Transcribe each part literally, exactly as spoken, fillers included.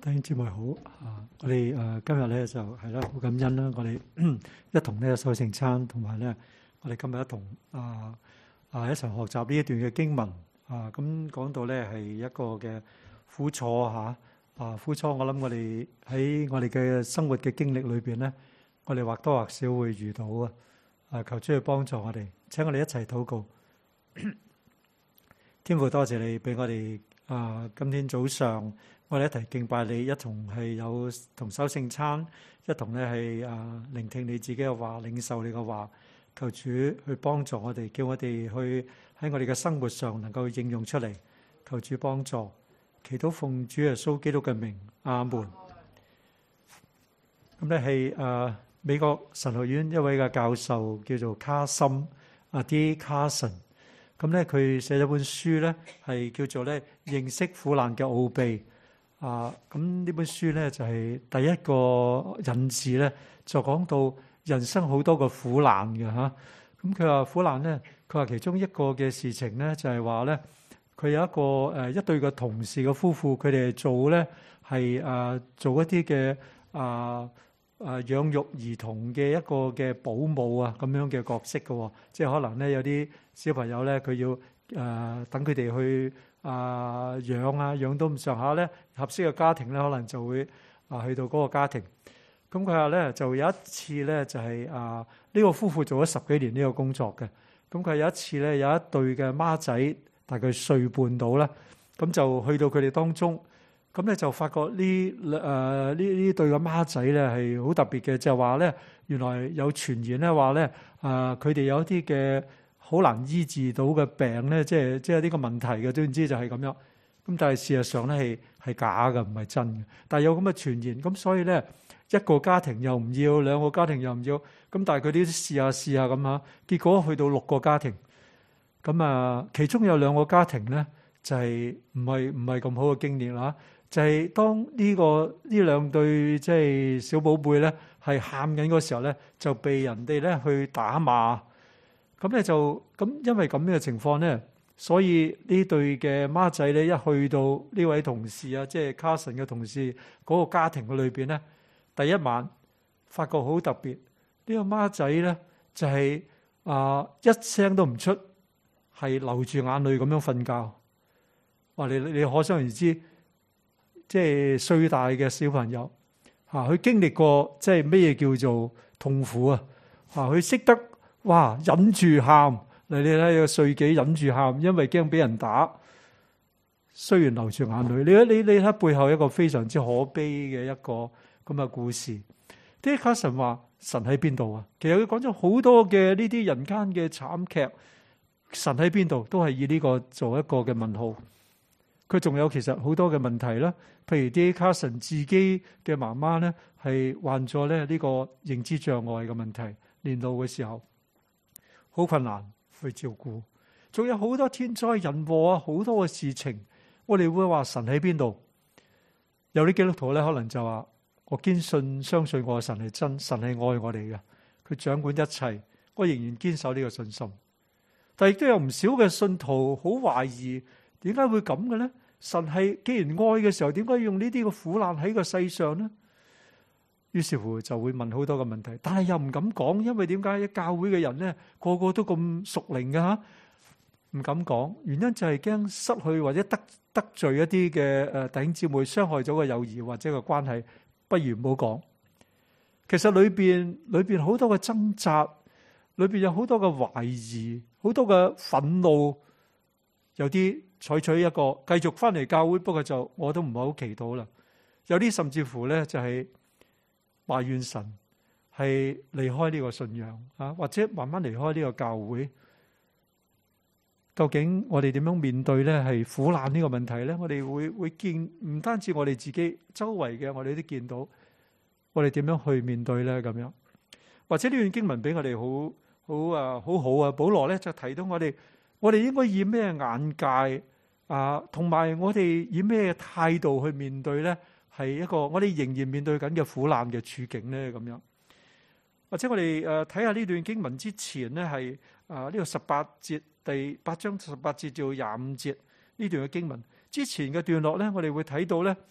弟兄姊妹好啊！我哋誒今日咧就係啦，好感恩啦！我哋一同咧守聖餐，同埋咧我哋今日一同啊啊一齊學習呢一段嘅經文啊。咁講到咧係一個嘅苦楚嚇啊苦楚，我諗我哋喺我哋嘅生活嘅經歷裏邊咧，我哋或多或少會遇到啊。啊，求主去幫助我哋，請我哋一齊禱告。天父，多謝你俾我哋啊！今天早上我哋一齊敬拜你，一同係有同守聖餐，一同咧係啊聆聽你自己嘅話，領受你嘅話。求主去幫助我哋，叫我哋去喺我哋嘅生活上能夠應用出嚟。求主幫助，祈禱奉主耶穌基督嘅名，阿門。咁咧係啊美國神學院一位嘅教授叫做卡森啊 D. Carson。咁咧，佢寫咗本書咧，係叫做咧認識苦難嘅奧秘啊！咁呢本書咧就係第一個引字咧，就講到人生好多個苦難嘅嚇。咁佢話苦難咧，佢話其中一個嘅事情咧，就係話咧，佢有一個誒一對嘅同事嘅夫婦，佢哋做咧係誒做一啲嘅啊啊養育兒童嘅一個嘅保姆啊咁樣嘅角色嘅喎，即係可能咧有啲小朋友咧，佢要誒、呃、等佢哋去啊、呃、養啊，養到咁上下咧，合適嘅家庭咧，可能就會啊、呃、去到嗰個家庭。咁佢話咧，就有一次咧，就係啊呢個夫婦做咗十幾年呢個工作嘅。咁佢有一次咧，有一對嘅孖仔，大概歲半到啦，咁就去到佢哋當中。咁咧就發覺呢誒呢呢對嘅孖仔咧係好特別嘅，就係話咧原來有傳言咧話咧啊佢哋有一啲嘅好難醫治到嘅病咧，即係即係呢個問題嘅，總之就係咁樣。咁但係事實上咧係係假嘅，唔係真嘅。但係有咁嘅傳言，咁所以咧一個家庭又唔要，兩個家庭又唔要，咁但係佢哋試下試下咁嚇，結果去到六個家庭，咁啊其中有兩個家庭咧就係唔係唔係咁好嘅經驗啦。就係當呢個呢兩對即係小寶貝咧，係喊緊嗰時候咧，就被人哋咧去打罵。咁咧就咁，因為咁樣嘅情況咧，所以呢對嘅孖仔咧，一去到呢位同事啊，即係卡神嘅同事嗰個家庭嘅裏邊咧，第一晚發覺好特別。呢個孖仔咧就係啊一聲都唔出，係流住眼淚咁樣瞓覺。哇！你你可想而知。即係歲大嘅小朋友嚇，佢經歷過即係咩叫做痛苦啊嚇，佢識得哇忍住喊。你你睇個歲幾忍住喊，因為驚俾人打。雖然流住眼淚，你你你睇背後一個非常之可悲嘅一個咁嘅故事。啲卡神話神喺邊度啊？其實佢講咗好多嘅呢啲人間嘅慘劇，神喺邊度都係以呢個做一個嘅問號。佢仲有其實好多嘅問題啦，譬如啲卡神自己嘅媽媽咧係患咗咧呢個認知障礙嘅問題，年老嘅時候好困難去照顧，仲有好多天災人禍啊，好多嘅事情，我哋會話神喺邊度？有啲基督徒咧可能就話我堅信相信我嘅神係真，神係愛我哋嘅，佢掌管一切，我仍然堅守呢個信心。但係亦都有唔少嘅信徒好懷疑，點解會咁嘅咧？神係既然愛嘅時候，點解要用呢啲嘅苦難喺個世上呢？於是乎就會問好多嘅問題，但係又唔敢講，因為點解教會嘅人咧個個都咁屬靈嘅吓，唔敢講。原因就係驚失去或者得得罪一啲嘅誒弟兄姊妹，傷害咗個友誼或者個關係，不如唔好講。其實裏邊裏邊好多嘅掙扎，裏邊有好多嘅懷疑，好多嘅憤怒，有啲採取一個繼續翻嚟教會，不過就我都唔係好祈禱啦。有啲甚至乎咧就係埋怨神，係離開呢個信仰啊，或者慢慢離開呢個教會。究竟我哋點樣面對咧係苦難呢個問題咧？我哋會會見，唔單止我哋自己周圍嘅，我哋都見到，我哋點樣去面對咧？咁樣或者呢段經文俾我哋好好啊，好好啊。保羅咧就提到我哋，我哋應該以咩眼界？啊，同埋我哋以咩態度去面對咧？係一個我哋仍然面對緊嘅苦難嘅處境咧，咁樣。或者我哋誒睇下呢段經文之前咧，係啊呢個十八節第八章十八節至到廿五節呢段嘅經文之前嘅段落咧，我哋會睇到咧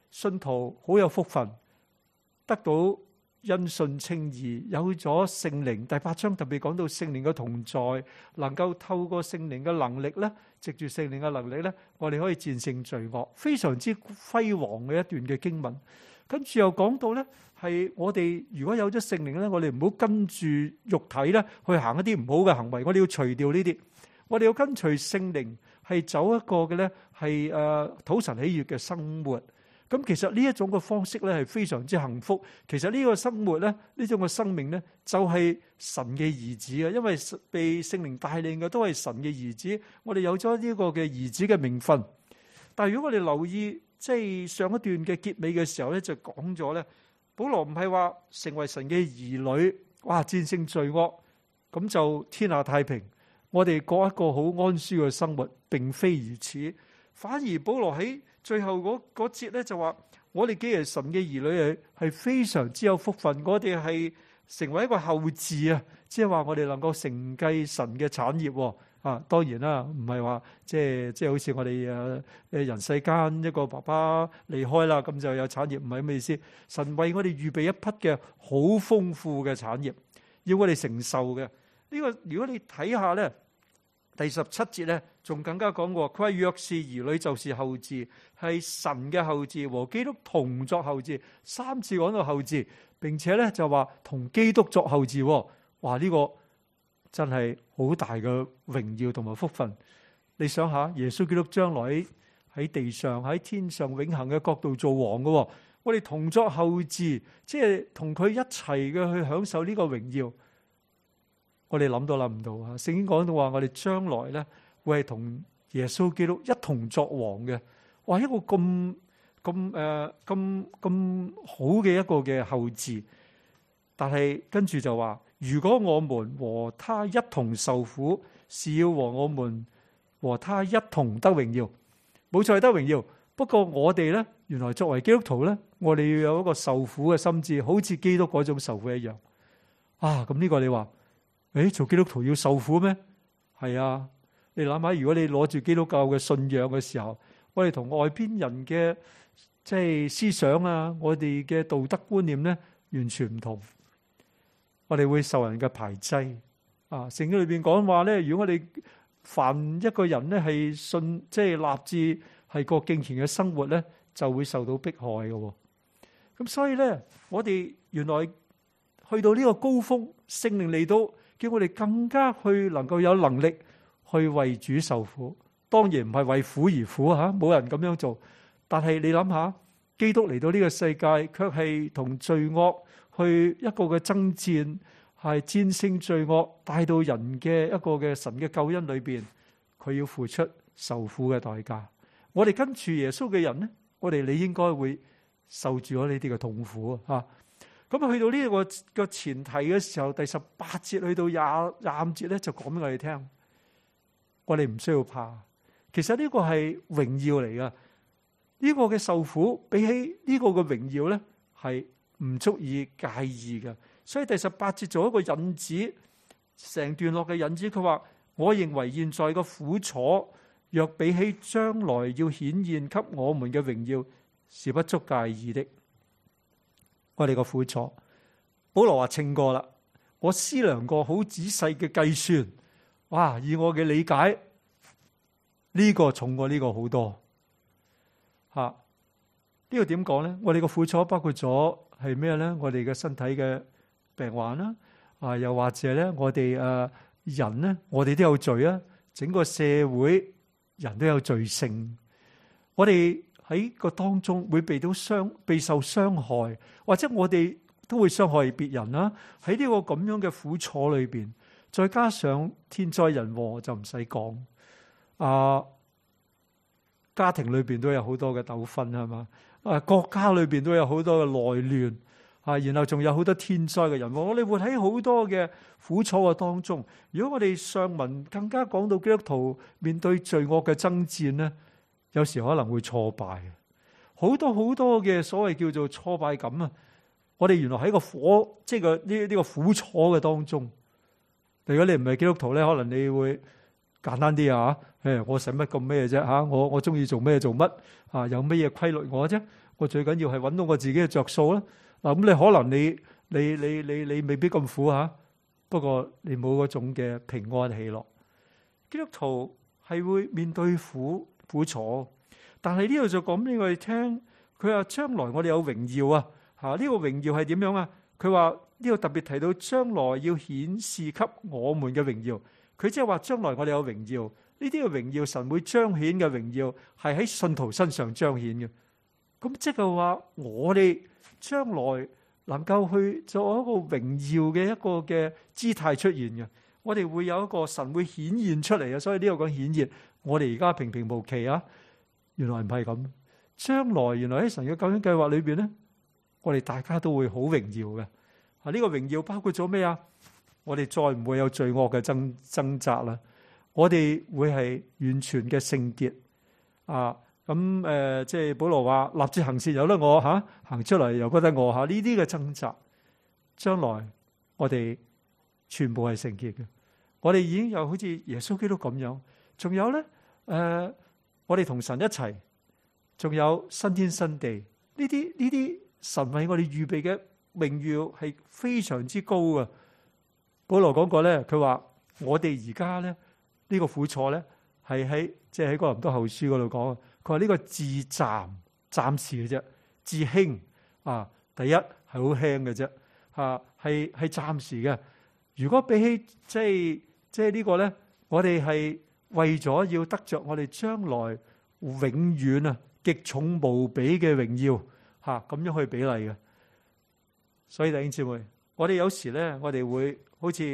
信徒好有福分，得到因信稱義，有咗聖靈。第八章特別講到聖靈嘅同在，能夠透過聖靈嘅能力咧，藉住聖靈嘅能力咧，我哋可以戰勝罪惡，非常之輝煌嘅一段嘅經文。跟住又講到咧，係我哋如果有咗聖靈咧，我哋唔好跟住肉體咧去行一啲唔好嘅行為，我哋要除掉呢啲，我哋要跟隨聖靈，係走一個嘅咧係誒討神喜悅嘅生活。咁其實呢一種嘅方式咧係非常之幸福。其實呢個生活咧，呢種嘅生命咧，就係神嘅兒子啊！因為被聖靈帶領嘅都係神嘅兒子，我哋有咗呢個嘅兒子嘅名分。但係如果我哋留意，即係上一段嘅結尾嘅時候咧，就講咗咧，保羅唔係話成為神嘅兒女，哇，戰勝罪惡，咁就天下太平，我哋過一個好安舒嘅生活，並非如此。反而保羅喺最後嗰嗰節咧就話，我哋既係神嘅兒女，係係非常之有福分，我哋係成為一個後嗣啊，即係話我哋能夠承繼神嘅產業。啊，當然啦，唔係話即係即係好似我哋誒誒人世間一個爸爸離開啦，咁就有產業，唔係咁嘅意思。神為我哋預備一匹嘅好豐富嘅產業，要我哋承受嘅。呢、這個如果你睇下咧，第十七節咧，仲更加講過，佢話若是兒女就是後嗣，係神嘅後嗣，和基督同作後嗣。三次講到後嗣，並且咧就話同基督作後嗣。哇！呢、這個真係好大嘅榮耀同埋福分。你想下，耶穌基督將來喺地上喺天上永恆嘅國度做王嘅，我哋同作後嗣，即係同佢一齊嘅去享受呢個榮耀。我哋諗都諗唔到啊！聖經講到話，我哋將來咧會係同耶穌基督一同作王嘅。哇！一個咁咁誒咁咁好嘅一個嘅後嗣，但係跟住就話。如果我們和他一同受苦，是要和我們和他一同得榮耀。冇錯，得榮耀。不過我哋咧，原來作為基督徒咧，我哋要有一個受苦嘅心志，好似基督嗰種受苦一樣。啊，咁呢個你話，誒，做基督徒要受苦咩？係啊，你諗下，如果你攞住基督教嘅信仰嘅時候，我哋同外邊人嘅即係思想啊，我哋嘅道德觀念咧，完全唔同。我哋會受人嘅排擠啊！聖經裏邊講話咧，如果我哋凡一個人咧係信，即係立志係過敬虔嘅生活咧，就會受到迫害嘅。咁所以咧，我哋原來去到呢個高峰，聖靈嚟到，叫我哋更加去能夠有能力去為主受苦。當然唔係為苦而苦吓，冇人咁樣做。但係你諗下，基督嚟到呢個世界，卻係同罪惡去一個嘅爭戰，係戰勝罪惡，帶到人嘅一個嘅神嘅救恩裏邊，佢要付出受苦嘅代價。我哋跟住耶穌嘅人咧，我哋你應該會受住咗呢啲嘅痛苦啊！咁去到呢個個前提嘅時候，第十八節去到廿廿五節咧，就講俾我哋聽，我哋唔需要怕。其實呢個係榮耀嚟噶，呢個嘅受苦比起呢個嘅榮耀咧，係唔足以介意嘅。所以第十八節做一個引子，成段落嘅引子，佢話：我認為現在嘅苦楚，若比起將來要顯現給我們嘅榮耀，是不足介意的。我哋個苦楚，保羅話稱過啦，我思量過好仔細嘅計算，哇！以我嘅理解，呢個重過呢個好多。吓，呢個點講咧？我哋個苦楚包括咗係咩咧？我哋嘅身體嘅病患啦，啊，又或者咧，我哋誒人咧，我哋都有罪啊！整個社會人都有罪性，我哋喺個當中會被到傷、被受傷害，或者我哋都會傷害別人啦。喺呢個咁樣嘅苦楚裏邊，再加上天災人禍就唔使講，啊，家庭裏邊都有好多嘅糾紛係嘛，啊，國家裏邊都有好多嘅內亂啊，然後仲有好多天災嘅人禍。我哋活喺好多嘅苦楚嘅當中。如果我哋上文更加講到基督徒面對罪惡嘅爭戰咧，有時可能會挫敗，好多好多嘅所謂叫做挫敗感啊！我哋原來喺個火，即係個呢呢個苦楚嘅當中。如果你唔係基督徒咧，可能你會簡單啲啊！誒，我使乜咁咩啫嚇？我我中意做咩做乜啊？有咩嘢規律我啫？ 我最緊要係揾到我自己嘅着數啦。嗱，咁你可能你你你你你未必咁苦吓，不過你冇嗰種嘅平安喜樂。基督徒係會面對苦苦楚，但係呢度就講俾我哋聽，佢話將來我哋有榮耀啊！吓，呢個榮耀係點樣啊？佢話呢個特別提到將來要顯示給我們嘅榮耀，佢即係話將來我哋有榮耀，呢啲嘅榮耀神會彰顯嘅榮耀係喺信徒身上彰顯嘅。咁即係話我哋將來能夠去做一個榮耀嘅一個嘅姿態出現嘅，我哋會有一個神會顯現出嚟啊！所以呢個講顯現，我哋而家平平無奇啊，原來唔係咁。將來原來喺神嘅救恩計劃裏邊咧，我哋大家都會好榮耀嘅。啊，呢個榮耀包括咗咩啊？我哋再唔會有罪惡嘅掙掙扎啦，我哋會係完全嘅聖潔啊！咁誒、呃，即係保羅話立志行善由得我嚇，行出嚟又覺得我嚇，呢啲嘅掙扎，將來我哋全部係聖潔嘅。我哋已經有好似耶穌基督咁樣，仲有咧誒、呃，我哋同神一齊，仲有新天新地，呢啲呢啲神為我哋預備嘅榮耀係非常之高嘅。保羅講過咧，佢話我哋而家咧呢個苦楚咧係喺即係喺哥林多後書嗰度講。佢話呢個至暫暫時嘅啫，至輕啊，第一係好輕嘅啫，嚇係係暫時嘅。如果比起即係即係呢個咧，我哋係為咗要得着我哋將來永遠啊極重無比嘅榮耀嚇，咁樣去比例嘅。所以弟兄姊妹，我哋有時咧，我哋會好似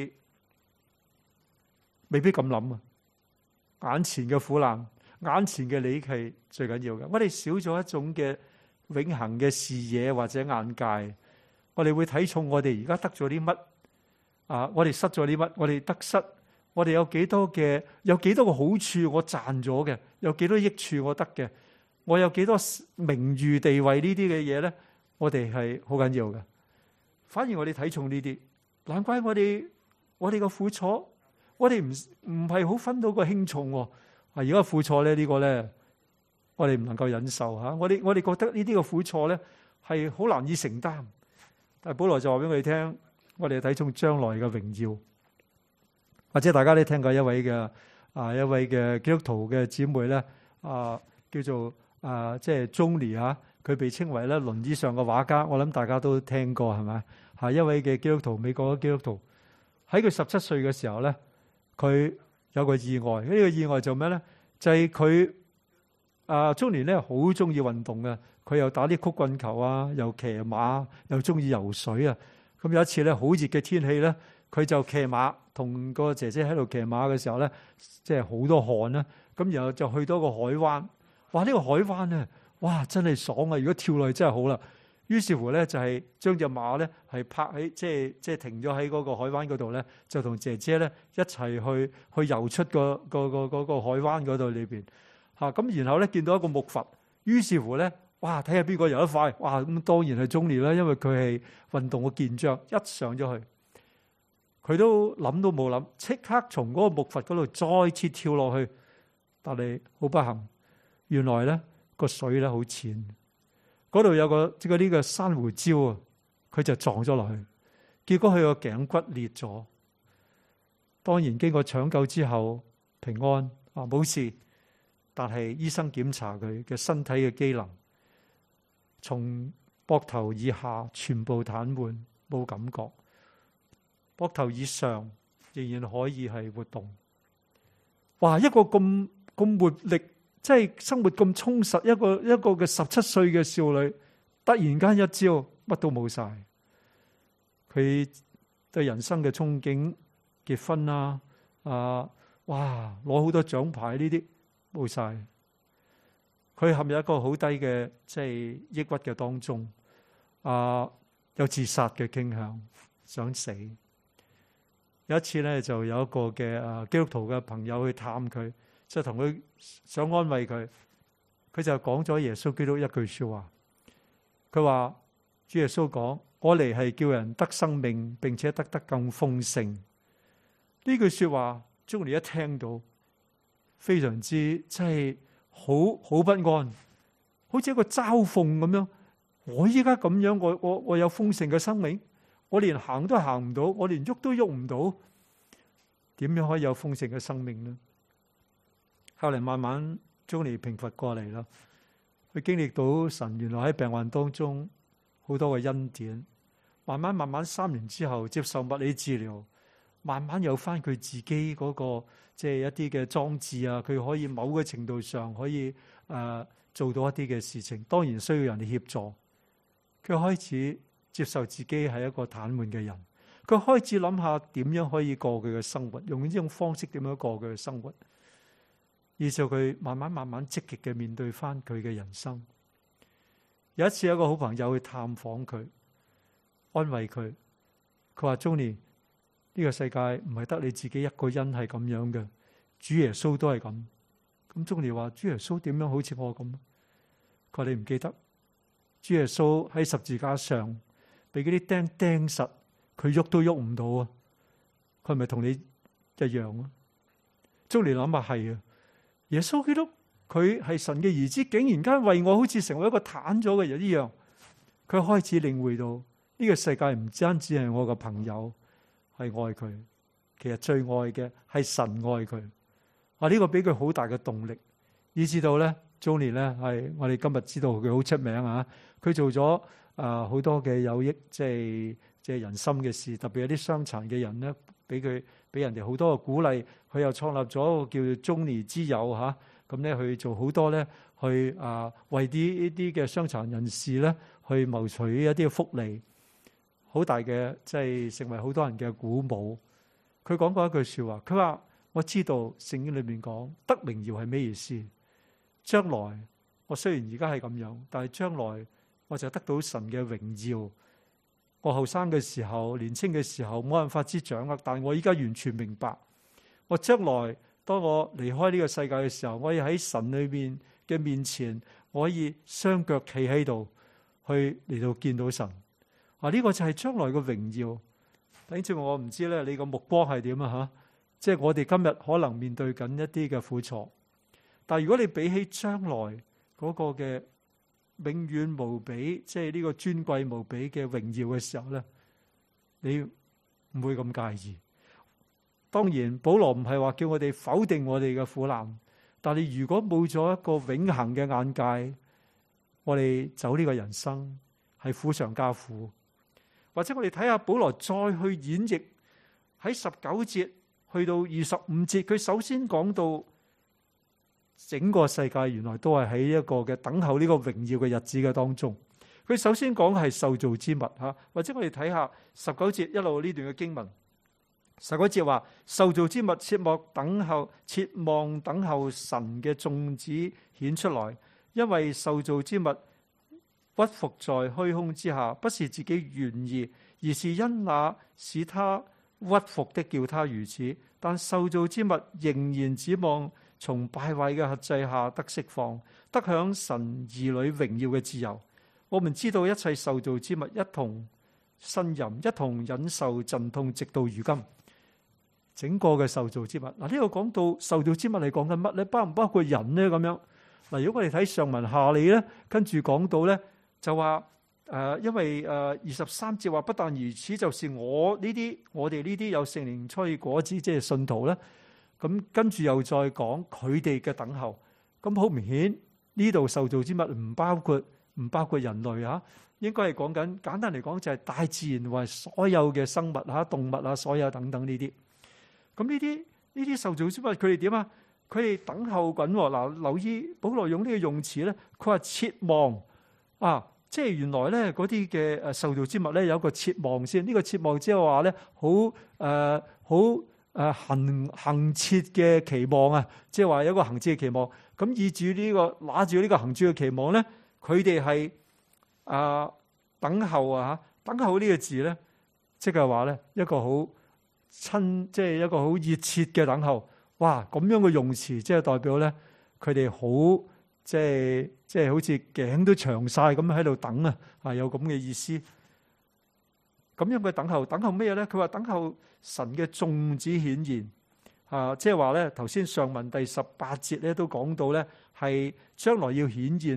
未必咁諗啊，眼前嘅苦難。眼前嘅利益係最緊要嘅，我哋少咗一種嘅永恆嘅視野或者眼界，我哋會睇重我哋而家得咗啲乜啊？我哋失咗啲乜？我哋得失，我哋有幾多嘅？有幾多個好處我賺咗嘅？有幾多益處我得嘅？我有幾多名譽地位呢啲嘅嘢咧？我哋係好緊要嘅。反而我哋睇重呢啲，難怪我哋我哋個苦楚，我哋唔唔係好分到個輕重喎。啊！而家苦楚咧，呢個咧，我哋唔能夠忍受嚇。我哋我哋覺得呢啲嘅苦楚咧係好難以承擔。但係保羅就話俾我哋聽，我哋睇重將來嘅榮耀。或者大家都聽過一位嘅啊一位嘅基督徒嘅姊妹咧啊，叫做啊即係 Joni 啊，佢被稱為咧輪椅上嘅畫家。我諗大家都聽過係咪？係一位嘅基督徒，美國嘅基督徒。喺佢十七歲嘅時候咧，佢有個意外，呢、這個意外就咩咧？就係佢啊，中年咧好中意運動嘅，佢又打啲曲棍球啊，又騎馬，又中意游水啊。咁有一次咧，好熱嘅天氣咧，佢就騎馬，同個姐姐喺度騎馬嘅時候咧，即係好多汗啦。咁然後就去到個海灣，哇！呢、這個海灣咧，哇，真係爽啊！如果跳落去真係好啦。於是乎咧，就係將隻馬咧係泊喺即係即係停咗喺嗰個海灣嗰度咧，就同姐姐咧一齊去去游出個個個嗰個海灣嗰度裏邊嚇。咁然後咧見到一個木筏，於是乎咧，哇！睇下邊個游得快，哇！咁當然係中年啦，因為佢係運動嘅健將，一上咗去，佢都諗都冇諗，即刻從嗰個木筏嗰度再次跳落去，但係好不幸，原來咧個水咧好淺。嗰度有個即係呢個珊瑚礁啊，佢就撞咗落去，結果佢個頸骨裂咗。當然經過搶救之後平安啊，冇事，但係醫生檢查佢嘅身體嘅機能，從膊頭以下全部癱瘓，冇感覺；膊頭以上仍然可以係活動。哇！一個咁咁活力。即係生活咁充實，一個一個嘅十七歲嘅少女，突然間一朝乜都冇晒。佢對人生嘅憧憬，結婚啦，啊，哇，攞好多獎牌呢啲冇晒。佢陷入一個好低嘅即係抑鬱嘅當中，啊，有自殺嘅傾向，想死。有一次咧，就有一個嘅啊基督徒嘅朋友去探佢。就同佢想安慰佢，佢就講咗耶穌基督一句說話。佢話主耶穌講：我嚟係叫人得生命，並且得得更豐盛。呢句說話，中年一聽到，非常之即係好好不安， 好似一個嘲諷咁樣。我依家咁樣，我我我有豐盛嘅生命，我連行都行唔到，我連喐都喐唔到，點樣可以有豐盛嘅生命呢？後嚟慢慢Johnny平復過嚟啦，佢經歷到神原來喺病患當中好多嘅恩典，慢慢慢慢三年之後接受物理治療，慢慢有翻佢自己嗰個即係一啲嘅裝置啊，佢可以某個程度上可以誒做到一啲嘅事情，當然需要人哋協助。佢開始接受自己係一個癱瘓嘅人，佢開始諗下點樣可以過佢嘅生活，用呢種方式點樣過佢嘅生活。於是佢慢慢慢慢積極嘅面對翻佢嘅人生。有一次有一個好朋友去探訪佢，安慰佢，佢話：Johnny，呢個世界唔係得你自己一個人係咁樣嘅，主耶穌都係咁。咁Johnny話：主耶穌點樣好似我咁？佢話：你唔記得？主耶穌喺十字架上被嗰啲釘釘實，佢喐都喐唔到啊！佢係咪同你一樣啊？Johnny諗下係啊，耶穌基督佢係神嘅兒子，竟然間為我好似成為一個癱咗嘅人一樣。佢開始領會到呢個世界唔單止係我嘅朋友係愛佢，其實最愛嘅係神愛佢。啊，呢個俾佢好大嘅動力，以至到咧。Johnny 咧係我哋今日知道佢好出名啊！佢做咗啊好多嘅有益，即係即係人心嘅事，特別有啲傷殘嘅人咧，俾佢俾人哋好多嘅鼓勵。佢又創立咗叫做 Johnny 之友嚇，咁咧去做好多咧，去啊為啲呢啲嘅傷殘人士咧去謀取一啲嘅福利，好大嘅即係成為好多人嘅鼓舞。佢講過一句説話，佢話：我知道聖經裏面講得榮耀係咩意思。將來我雖然而家係咁樣，但係將來我就得到神嘅榮耀。我後生嘅時候、年輕嘅時候冇辦法之掌握，但我依家完全明白。我將來當我離開呢個世界嘅時候，我要喺神裏面嘅面前，我可以雙腳企喺度，去嚟到見到神。啊，呢個就係將來嘅榮耀。等住我唔知咧，你個目光係點啊？吓，即係我哋今日可能面對緊一啲嘅苦楚。但係如果你比起將來嗰個嘅永遠無比，即係呢個尊貴無比嘅榮耀嘅時候咧，你唔會咁介意。當然，保羅唔係話叫我哋否定我哋嘅苦難，但係如果冇咗一個永恆嘅眼界，我哋走呢個人生係苦上加苦。或者我哋睇下保羅再去演繹喺十九節去到二十五節，佢首先講到。整個世界原來都係喺一個嘅等候呢個榮耀嘅日子嘅當中。佢首先講係受造之物吓，或者我哋睇下十九節一路呢段嘅經文。十九節話：受造之物切莫等候，切望等候神嘅眾子顯出來，因為受造之物屈服在虛空之下，不是自己願意，而是因那使他屈服的叫他如此。但受造之物仍然指望從敗壞嘅轄制下得釋放，得享神兒女榮耀嘅自由。我們知道一切受造之物一同呻吟，一同忍受陣痛，直到如今。整個嘅受造之物，嗱，呢個講到受造之物係講緊乜咧？包唔包括人咧？咁樣嗱，如果我哋睇上文下理咧，跟住講到咧，就話誒、呃，因為誒二十三節話，不但如此，就是我呢啲，我哋呢啲有聖靈初果子，即係信徒咧。咁跟住又再講佢哋嘅等候，咁好明顯呢度受造之物唔包括唔包括人類啊，應該係講緊簡單嚟講就係大自然或所有嘅生物嚇、動物啊、所有等等呢啲。咁呢啲呢啲受造之物佢哋點啊？佢哋等候緊喎。嗱，留意保羅用呢個用詞咧，佢話切望啊，即係原來咧嗰啲嘅誒受造之物咧有一個切望先。呢個切望即係話咧好誒好。誒，恒恒切嘅期望啊，即係話有一個恒切嘅期望。咁以住呢個拿住呢個恒切嘅期望咧，佢哋係啊等候啊吓，等候呢個字咧，即係話咧一個好親，即係一個好熱切嘅等候。哇，咁樣嘅用詞，即係代表咧佢哋好，即係即係好似頸都長晒咁喺度等啊，啊有咁嘅意思。咁樣嘅等候，等候咩咧？佢話等候神嘅眾子顯現，啊，即係話咧，頭先上文第十八節咧都講到咧，係將來要顯現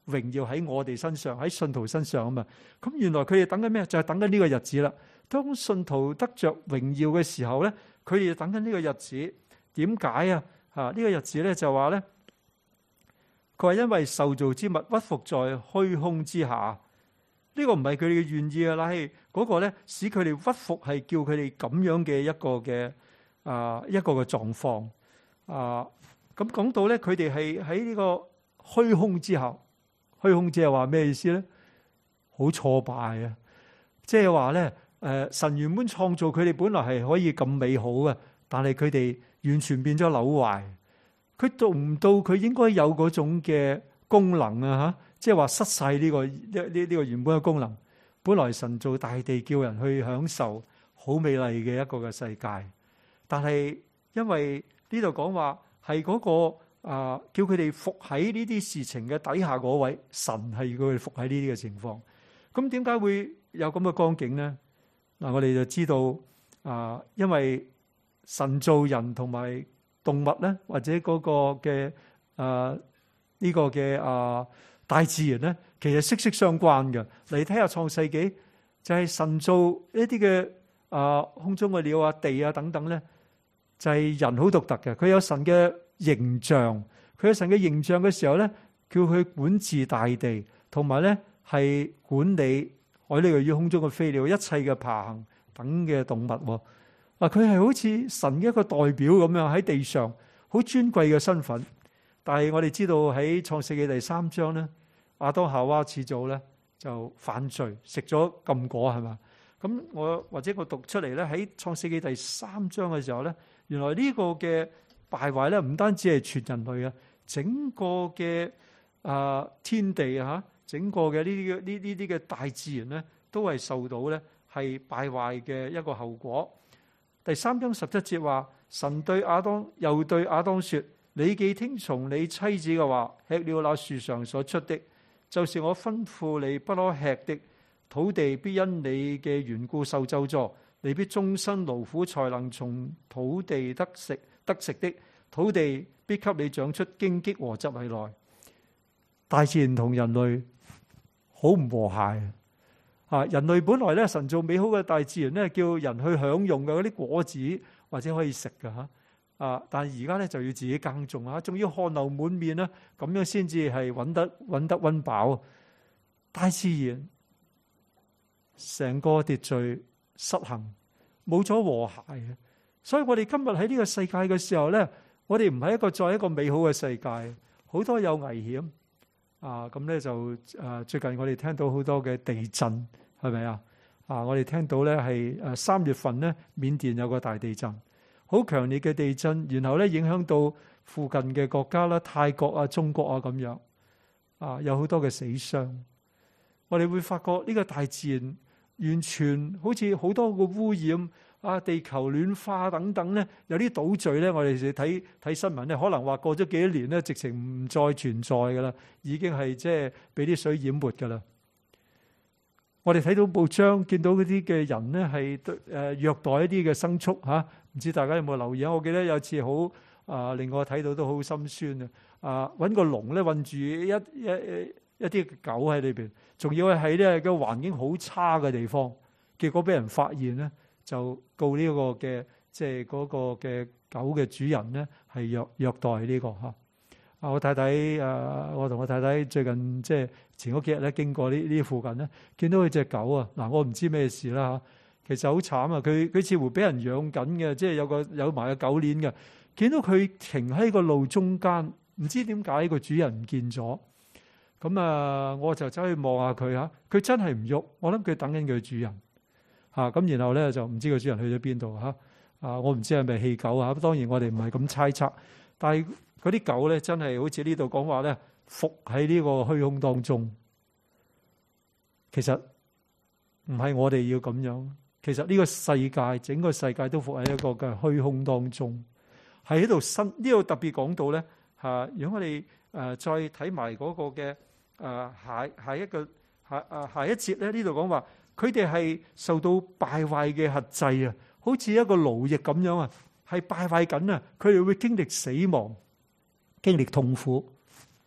榮耀喺我哋身上，喺信徒身上啊嘛。咁原來佢哋等緊咩？就係等緊呢個日子啦。當信徒得着榮耀嘅時候咧，佢哋等緊呢個日子。點解啊？啊，呢個日子咧就話咧，佢話因為受造之物屈服在虛空之下。呢個唔係佢哋嘅願意啊，乃係嗰個咧使佢哋屈服，係叫佢哋咁樣嘅一個嘅啊一個嘅狀況啊。咁講到咧，佢哋係喺呢個虛空之下，虛空即係話咩意思咧？好挫敗啊！即係話咧，誒，神原本創造佢哋本來係可以咁美好嘅，但係佢哋完全變咗朽壞。佢做唔到佢應該有嗰種嘅功能啊！吓。即係話失晒呢個呢呢呢個原本嘅功能。本來神造大地叫人去享受好美麗嘅一個嘅世界，但係因為呢度講話係嗰個啊叫佢哋服喺呢啲事情嘅底下嗰位神，係叫佢哋服喺呢啲嘅情況。咁點解會有咁嘅光景呢？嗱，我哋就知道啊，因為神造人同埋動物咧，或者嗰個嘅啊呢個嘅啊。大自然咧，其實息息相關嘅。嚟睇下創世紀，就係、是、神造一啲嘅啊空中嘅鳥啊、地啊等等咧，就係、是、人好獨特嘅。佢有神嘅形象，佢有神嘅形象嘅時候咧，叫佢管治大地，同埋咧係管理海裏與空中嘅飛鳥，一切嘅爬行等嘅動物。啊，佢係好似神嘅一個代表咁樣喺地上，好尊貴嘅身份。但係我哋知道喺創世記第三章咧，亞當夏娃始祖咧就犯罪，食咗禁果係嘛？咁我或者我讀出嚟咧，喺創世記第三章嘅時候咧，原來呢個嘅敗壞咧，唔單止係全人類啊，整個嘅啊天地啊，整個嘅呢啲嘅呢呢啲嘅大自然咧，都係受到咧係敗壞嘅一個後果。第三章十七節話，神對亞當又對亞當說。你既聽從你妻子嘅話，吃了那樹上所出的，就是我吩咐你不可吃的。土地必因你嘅緣故受咒詛，你必終身勞苦，才能從土地得食得食的。土地必給你長出荊棘和蒺藜來。大自然同人類好唔和諧啊！人類本來咧，神造美好嘅大自然咧，叫人去享用嘅嗰啲果子或者可以食嘅吓。啊！但係而家咧就要自己耕種啊，仲要汗流滿面啦，咁樣先至係揾得揾得溫飽。大自然成個秩序失衡，冇咗和諧嘅。所以我哋今日喺呢個世界嘅時候咧，我哋唔係一個再一個美好嘅世界，好多有危險啊！咁咧就誒最近我哋聽到好多嘅地震，係咪啊？啊！我哋聽到咧係誒三月份咧，緬甸有個大地震。好強烈嘅地震，然後咧影響到附近嘅國家啦，泰國啊、中國啊咁樣，啊有好多嘅死傷。我哋會發覺呢個大自然完全好似好多個污染啊，地球暖化等等咧，有啲島嶼咧，我哋睇睇新聞咧，可能話過咗幾多年咧，直情唔再存在噶啦，已經係即係俾啲水淹沒噶啦。我哋睇到報章，見到嗰啲嘅人咧係誒虐待一啲嘅牲畜嚇。唔知大家有冇留意啊？我記得有次好啊，令我睇到都好心酸啊！啊，揾個籠咧韞住一一一啲狗喺裏邊，仲要係喺咧個環境好差嘅地方，結果俾人發現咧，就告呢個嘅即係嗰個嘅狗嘅主人咧係虐虐待呢個嚇。啊，我太太啊，我同我太太最近即係前嗰幾日咧經過呢呢附近咧，見到佢隻狗啊！嗱，我唔知咩事啦嚇。其實好慘啊！佢佢似乎俾人養緊嘅，即係有個有埋個狗鏈嘅。見到佢停喺個路中間，唔知點解個主人唔見咗。咁啊，我就走去望下佢嚇，佢真係唔喐。我諗佢等緊佢主人嚇。咁然後咧就唔知個主人去咗邊度嚇。啊，我唔知係咪棄狗啊？當然我哋唔係咁猜測。但係嗰啲狗咧真係好似呢度講話咧，伏喺呢個虛空當中。其實唔係我哋要咁樣。其實呢個世界，整個世界都伏喺一個嘅虛空當中，係喺度新呢度特別講到咧嚇。如果我哋誒再睇埋嗰個嘅誒下下一個下誒下一節咧，呢度講話佢哋係受到敗壞嘅轄制啊，好似一個奴役咁樣啊，係敗壞緊啊。佢哋會經歷死亡，經歷痛苦。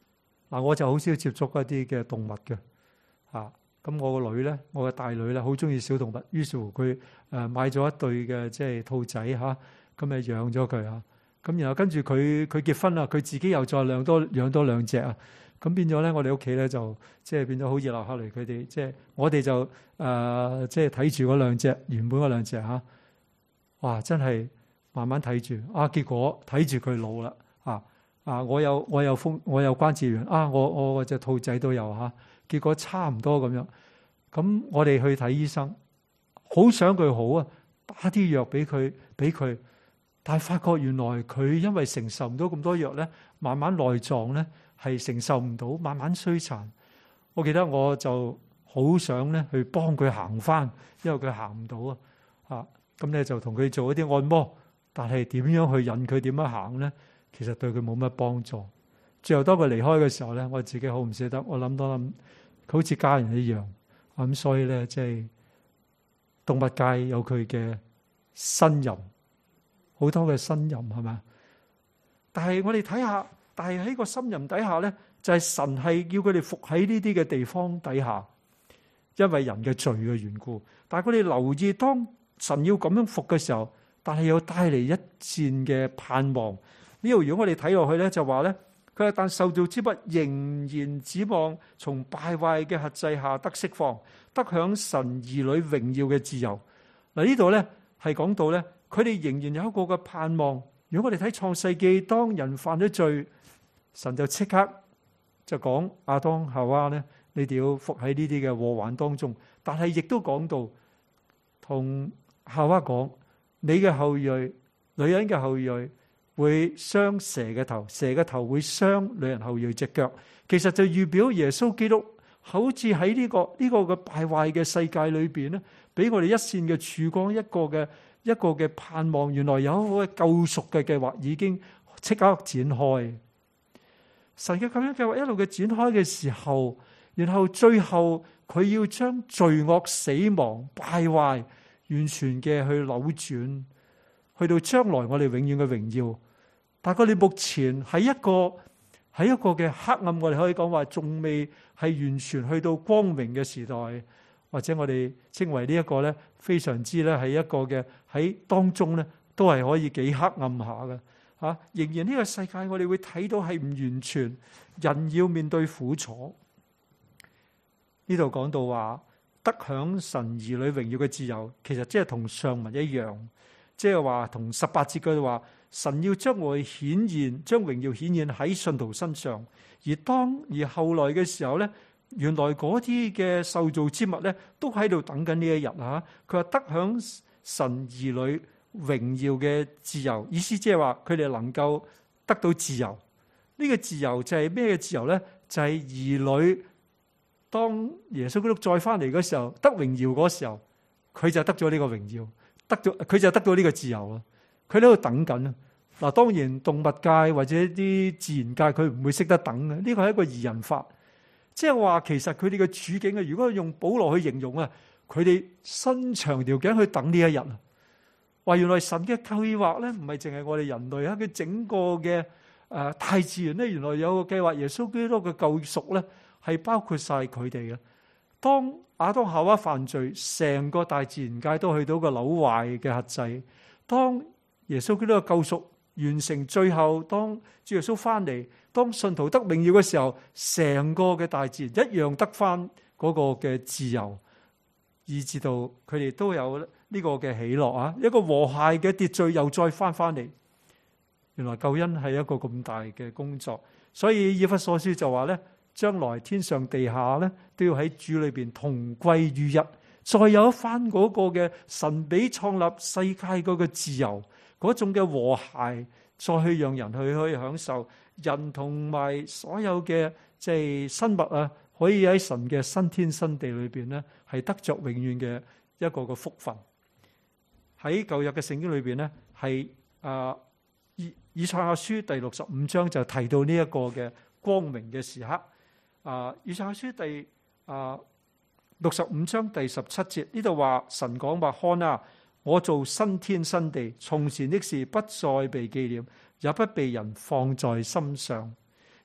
嗱，我就好少接觸一啲嘅動物嘅嚇。咁我個女咧，我嘅大女咧，好中意小動物，於是乎佢誒買咗一對嘅即係兔仔嚇，咁咪養咗佢啊。咁然後跟住佢佢結婚啦，佢自己又再養多養多兩隻啊。咁變咗咧，我哋屋企咧就即係變咗好熱鬧。後嚟佢哋即係我哋就誒即係睇住嗰兩隻原本嗰兩隻嚇，哇！真係慢慢睇住啊，結果睇住佢老啦啊啊！我有我有風我有關節炎啊，我我隻兔仔都有嚇。結果差唔多咁樣，咁我哋去睇醫生，好想佢好啊，打啲藥俾佢俾佢，但係發覺原來佢因為承受唔到咁多藥咧，慢慢內臟咧係承受唔到，慢慢衰殘。我記得我就好想咧去幫佢行翻，因為佢行唔到啊，啊咁咧就同佢做一啲按摩，但係點樣去引佢點樣行咧？其實對佢冇乜幫助。最後當佢離開嘅時候咧，我自己好唔捨得，我諗多諗。佢好似家人一樣，咁所以咧，即係動物界有佢嘅呻吟，好多嘅呻吟係咪？但係我哋睇下，但係喺個呻吟底下咧，就係神係叫佢哋伏喺呢啲嘅地方底下，因為人嘅罪嘅緣故。但係佢哋留意，當神要咁樣伏嘅時候，但係又帶嚟一線嘅盼望。呢度如果我哋睇落去咧，就話咧。佢話但受造之物仍然指望從敗壞嘅轄制下得釋放，得享神兒女榮耀嘅自由。嗱，呢度咧係講到咧，佢哋仍然有一個嘅盼望。如果我哋睇創世記，當人犯咗罪，神就即刻就講亞當夏娃咧，你哋要伏喺呢啲嘅禍患當中。但係亦都講到同夏娃講，你嘅後裔，女人嘅後裔。會傷蛇嘅頭，蛇嘅頭會傷女人後裔隻腳。其實就預表耶穌基督好似喺呢個呢個嘅敗壞嘅世界裏邊咧，俾我哋一線嘅曙光，一個嘅一個嘅盼望。原來有一個救贖嘅計劃已經即刻展開。神嘅咁樣計劃一路嘅展開嘅時候，然後最後佢要將罪惡、死亡、敗壞完全嘅去扭轉，去到將來我哋永遠嘅榮耀。但係佢哋目前喺一個喺一個嘅黑暗，我哋可以講話仲未係完全去到光明嘅時代，或者我哋稱為呢一個咧，非常之咧係一個嘅喺當中咧，都係可以幾黑暗下嘅吓。仍然呢個世界我哋會睇到係唔完全，人要面對苦楚。呢度講到話得享神兒女榮耀嘅自由，其實即係同上文一樣，即係話同十八節嗰度話。神要將我顯現，將榮耀顯現喺信徒身上。而當而後來嘅時候咧，原來嗰啲嘅受造之物咧，都喺度等緊呢一日啊！佢話得享神兒女榮耀嘅自由，意思即係話佢哋能夠得到自由。呢個自由就係咩嘅自由咧？就係兒女當耶穌基督再翻嚟嗰時候，得榮耀嗰時候，佢就得咗呢個榮耀，得咗佢就得到呢個自由啊！佢喺度等緊啊！嗱，當然動物界或者啲自然界，佢唔會識得等嘅。呢個係一個擬人法，即係話其實佢哋嘅處境啊，如果用保羅去形容啊，佢哋伸長條頸去等呢一日啊。話原來神嘅計劃咧，唔係淨係我哋人類啊，佢整個嘅誒大自然咧，原來有個計劃。耶穌基督嘅救贖咧，係包括晒佢哋嘅。當亞當夏娃犯罪，成個大自然界都去到個朽壞嘅轄制。當耶穌基督嘅救贖完成，最後當主耶穌翻嚟，當信徒得榮耀嘅時候，成個嘅大自然一樣得翻嗰個嘅自由，以至到佢哋都有呢個嘅喜樂啊！一個和諧嘅秩序又再翻翻嚟。原來救恩係一個咁大嘅工作，所以以弗所書就話咧，將來天上地下咧都要喺主裏邊同歸於一，再有一番嗰個嘅神俾創立世界嗰個自由。嗰種嘅和諧，再去讓人去可以享受，人同埋所有嘅即係生物啊，可以喺神嘅新天新地裏邊咧，係得着永遠嘅一個個福分。喺舊約嘅聖經裏邊咧，係啊以以賽亞書第六十五章就提到呢一個嘅光明嘅時刻。啊，以賽亞書第啊六十五章第十七節呢度話神講話，看啊！我做新天新地，從前的事不再被紀念，也不被人放在心上。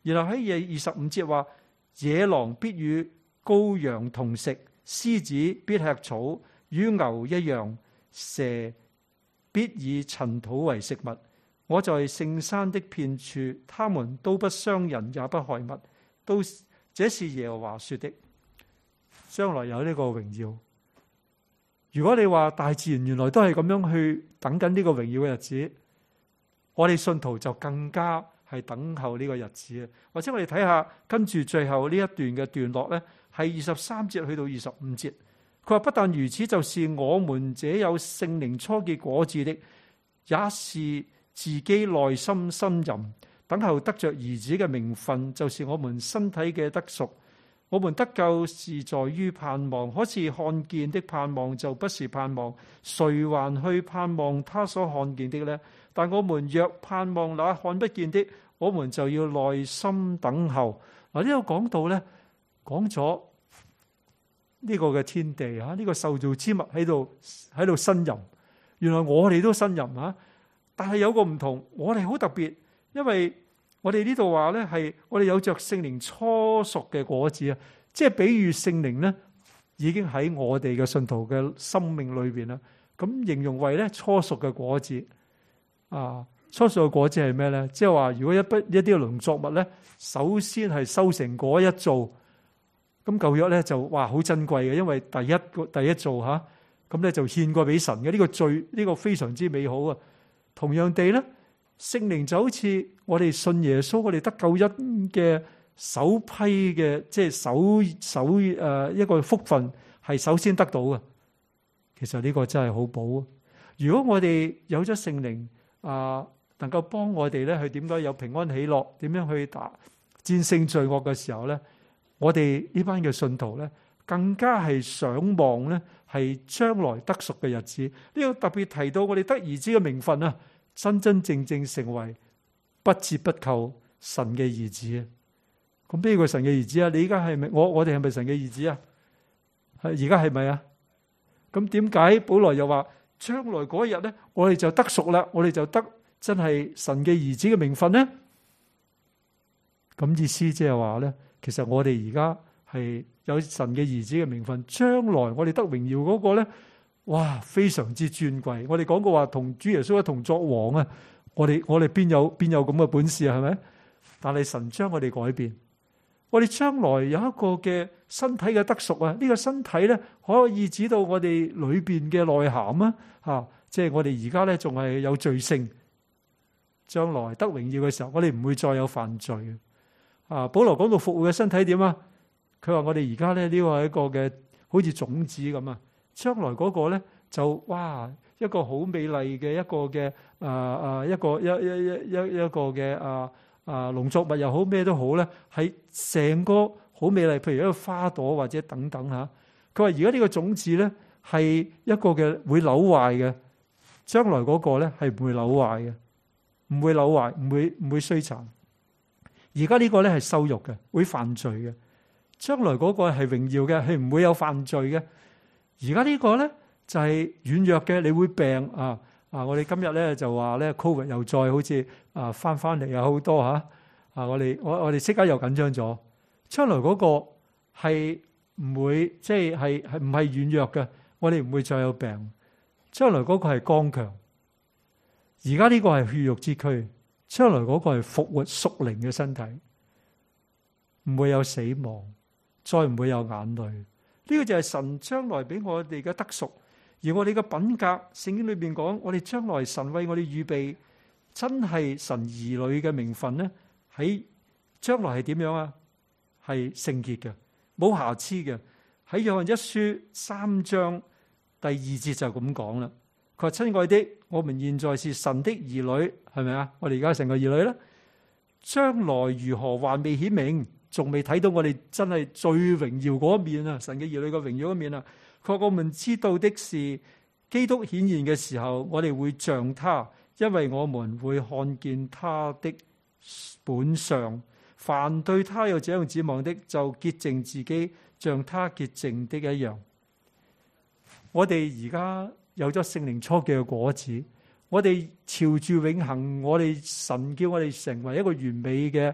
然後喺二十五節話，野狼必與羔羊同食，獅子必吃草，與牛一樣，蛇必以塵土為食物。我在聖山的遍處，他們都不傷人，也不害物。都這是耶和華說的。將來有呢個榮耀。如果你話大自然原來都係咁樣去等緊呢個榮耀嘅日子，我哋信徒就更加係等候呢個日子。或者我哋睇下跟住最後呢一段嘅段落呢，係二十三節去到二十五節。佢話不但如此，就是我們這有聖靈初結果子的，也是自己內心呻吟，等候得着兒子嘅名分，就是我們身體嘅得贖。我們得救是在於盼望，可是看見的盼望就不是盼望，誰還去盼望他所看見的呢？但我們若盼望那看不見的，我們就要耐心等候。嗱，呢度講到呢，講咗呢個嘅天地啊，呢個受造之物喺度喺度呻吟。原來我哋都呻吟啊，但係有個唔同，我哋好特別，因為我哋呢度話咧，係我哋有着聖靈初熟嘅果子啊，即係比喻聖靈咧已經喺我哋嘅信徒嘅生命裏邊啦。咁形容為咧初熟嘅果子啊，初熟嘅果子係咩咧？即係話如果一筆一啲農作物咧，首先係收成果一造，咁舊約咧就哇好珍貴嘅，因為第一個第一造吓，咁咧就獻過俾神嘅，呢個最呢個非常之美好啊。同樣地咧，聖靈就好似我哋信耶穌，我哋得救恩嘅首批嘅，即係首首誒一個福分，係首先得到嘅。其實呢個真係好寶啊！如果我哋有咗聖靈啊，能夠幫我哋咧去點解有平安喜樂，點樣去打戰勝罪惡嘅時候咧，我哋呢班嘅信徒咧，更加係想望咧係將來得贖嘅日子。呢個特別提到我哋得兒子嘅名分啊，真真正正成為不折不扣神嘅兒子啊！咁邊個神嘅兒子啊？你而家係咪我？我哋係咪神嘅兒子啊？係而家係咪啊？咁點解保羅又話將來嗰日咧，我哋就得贖啦，我哋就得真係神嘅兒子嘅名分咧？咁意思即係話咧，其實我哋而家係有神嘅兒子嘅名分，將來我哋得榮耀嗰個咧，哇，非常之尊貴。我哋講過話同主耶穌一同作王啊！我哋我哋邊有邊有咁嘅本事啊？係咪？但係神將我哋改變，我哋將來有一個嘅身體嘅得贖啊！呢個身體咧可以指到我哋裏邊嘅內涵啊！吓，即係我哋而家咧仲係有罪性，將來得榮耀嘅時候，我哋唔會再有犯罪啊！保羅講到復活嘅身體點啊？佢話我哋而家咧呢個係一個嘅好似種子咁啊，將來嗰個咧就哇一個好美麗嘅一個嘅啊啊一個一一一一一個嘅啊啊農作物又好咩都好咧，係成個好美麗，譬如一個花朵或者等等吓。佢話而家呢個種子咧係一個嘅會朽壞嘅，將來嗰個咧係唔會朽壞嘅，唔會朽壞，唔會唔會衰殘。而家呢個咧係羞辱嘅，會犯罪嘅。將來嗰個係榮耀嘅，係唔會有犯罪嘅。而家呢個咧就係軟弱嘅，你會病啊啊！我哋今日咧就話咧 Covid 又再好似啊翻翻嚟有好多吓啊！我哋我我哋即刻又緊張咗。將來嗰個係唔會即係係係唔係軟弱嘅，我哋唔會再有病。將來嗰個係剛強。而家呢個係血肉之軀，將來嗰個係復活屬靈嘅身體，唔會有死亡。再唔會有眼淚，呢個就係神將來俾我哋嘅得贖，而我哋嘅品格，聖經裏邊講，我哋將來神為我哋預備，真係神兒女嘅名分咧，喺將來係點樣啊？係聖潔嘅，冇瑕疵嘅。喺約翰一書三章第二節就咁講啦。佢話：親愛的，我們現在是神的兒女，係咪啊？我哋而家成個兒女咧，將來如何還未顯明。仲未睇到我哋真係最榮耀嗰一面啊！神嘅兒女嘅榮耀一面啊！佢話我們知道的是，基督顯現嘅時候，我哋會像他，因為我們會看見他的本相。凡對他有這樣指望的，就潔淨自己，像他潔淨的一樣。我哋而家有咗聖靈初結嘅果子，我哋朝住永恆，我哋神叫我哋成為一個完美嘅。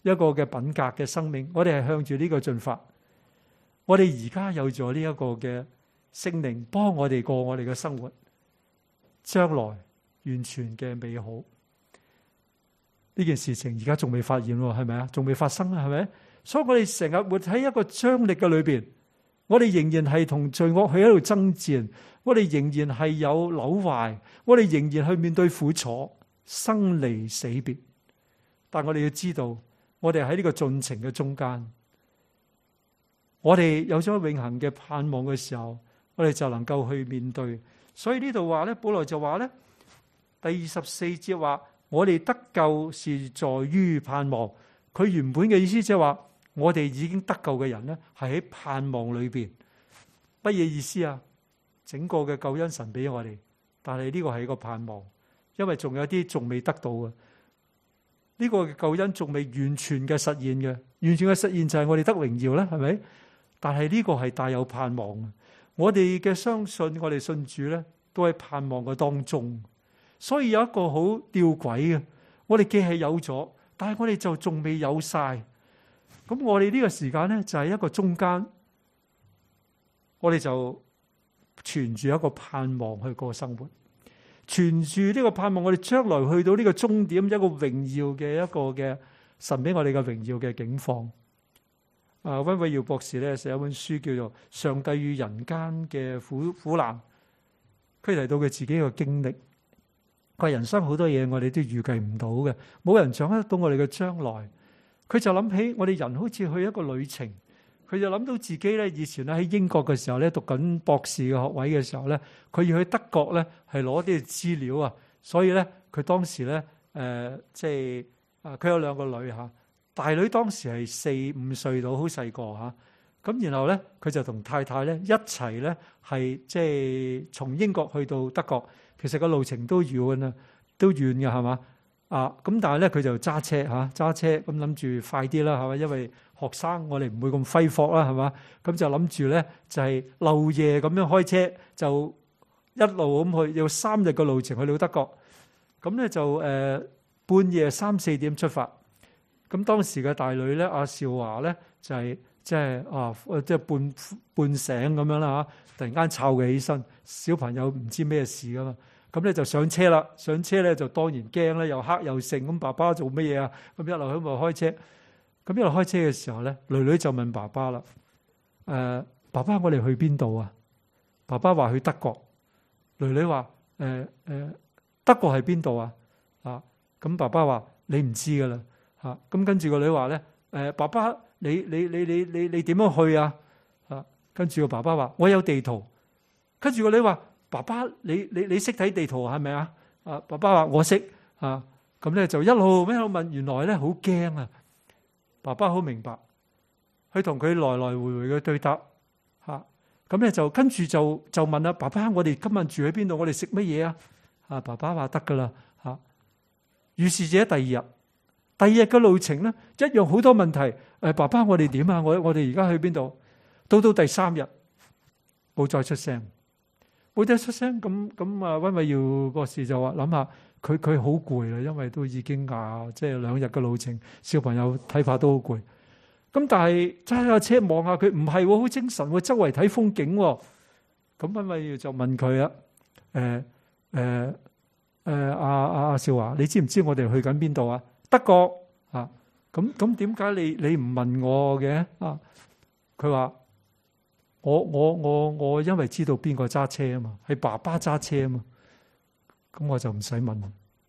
一個嘅品格嘅生命，我哋係向住呢個進發。我哋而家有咗呢一個嘅聖靈幫我哋過我哋嘅生活，將來完全嘅美好。呢件事情而家仲未發現喎，係咪啊？仲未發生啊，係咪？所以我哋成日活喺一個張力嘅裏邊，我哋仍然係同罪惡去喺度爭戰，我哋仍然係有朽壞，我哋仍然去面對苦楚、生離死別。但我哋要知道，我哋喺呢個進程嘅中間，我哋有咗永恆嘅盼望嘅時候，我哋就能夠去面對。所以呢度話咧，保羅就話咧，第二十四節話，我哋得救是在於盼望。佢原本嘅意思即係話，我哋已經得救嘅人咧，係喺盼望裏邊。乜嘢意思啊？整個嘅救恩神俾我哋，但係呢個係一個盼望，因為仲有啲仲未得到嘅。呢個嘅救恩仲未完全嘅實現嘅，完全嘅實現就係我哋得榮耀咧，係咪？但係呢個係帶有盼望嘅。我哋嘅相信，我哋信主咧，都喺盼望嘅當中。所以有一個好吊詭嘅，我哋既係有咗，但係我哋就仲未有晒。咁我哋呢個時間咧，就係一個中間，我哋就存住一個盼望去過生活，存住呢個盼望，我哋將來去到呢個終點，一個榮耀嘅一個嘅神俾我哋嘅榮耀嘅境況。啊，溫偉耀博士咧寫一本書叫做《上帝與人間嘅苦苦難》，佢提到佢自己嘅經歷。佢人生好多嘢我哋都預計唔到嘅，冇人掌握得到我哋嘅將來。佢就諗起我哋人好似去一個旅程，佢就諗到自己咧以前咧喺英國嘅時候咧讀緊博士嘅學位嘅時候咧，佢要去德國咧係攞啲資料啊，所以咧佢當時咧誒即係啊佢有兩個女嚇，大女當時係四五歲到，好細個嚇，咁然後咧佢就同太太咧一齊咧係即係從英國去到德國。其實個路程都遠啊，都遠嘅係嘛啊？咁但係咧佢就揸車嚇，揸車咁諗住快啲啦，係嘛？因為學生我哋唔會咁揮霍啦，係嘛？咁就諗住咧就係漏夜咁樣開車，就一路咁去，要三日嘅路程去到德國。咁咧就誒、呃、半夜三四點出發。咁當時嘅大女咧，阿少華咧就係即係啊，即係半半醒咁樣啦嚇，突然間摷佢起身，小朋友唔知咩事噶嘛。咁咧就上車啦，上車咧就當然驚啦，又黑又剩。咁爸爸做乜嘢啊？咁一路喺度開車，咁一路開車嘅時候咧，女女就問爸爸啦：誒、呃，爸爸，我哋去邊度啊？爸爸話去德國。女女話：誒、呃、誒、呃，德國係邊度啊？啊，咁爸爸話：你唔知噶啦。嚇、啊，咁跟住個女話咧：誒、呃，爸爸，你你你你你你點樣去啊？啊，跟住個爸爸話：我有地圖。跟住個女話：爸爸，你你你識睇地圖係咪啊？啊，爸爸話我識啊，咁咧就一路一路問，原來咧好驚啊！爸爸好明白，佢同佢來來回回嘅對答嚇，咁咧就跟住就就問啦：爸爸，我哋今日住喺邊度？我哋食乜嘢啊？啊，爸爸話得噶啦嚇。於是者第二日，第二日嘅路程咧一樣好多問題。誒，爸爸，我哋點啊？我我哋而家去邊度？到到第三日冇再出聲。冇得出聲，咁咁啊！溫偉耀博士就話：諗下佢佢好攰啦，因為都已經啊，即係兩日嘅路程，小朋友睇法都好攰。咁但係揸下車望下佢，唔係好精神喎，周圍睇風景喎。咁溫偉耀就問佢啊：誒誒誒，阿阿阿少華，你知唔知我哋去緊邊度啊？德國啊！咁咁點解你你唔問我嘅啊？佢話。我我我我因為知道邊個揸車啊嘛，係爸爸揸車啊嘛，咁我就唔使問。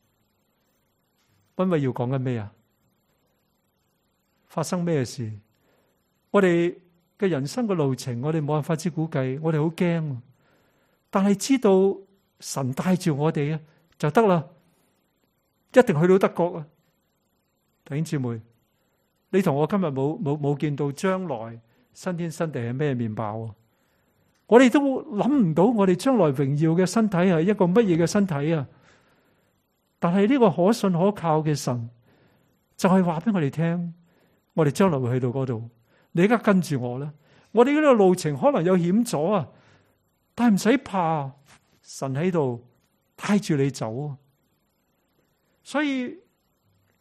溫偉耀講緊咩啊？發生咩事？我哋嘅人生嘅路程，我哋冇辦法之估計，我哋好驚。但係知道神帶住我哋啊，就得啦，一定去到德國啊！弟兄姊妹，你同我今日冇冇冇見到將來新天新地係咩面貌？我哋都諗唔到，我哋將來榮耀嘅身體係一個乜嘢嘅身體啊！但係呢個可信可靠嘅神，就係話俾我哋聽，我哋將來會去到嗰度。你而家跟住我啦，我哋呢個路程可能有險阻啊，但係唔使怕，神喺度帶住你走。所以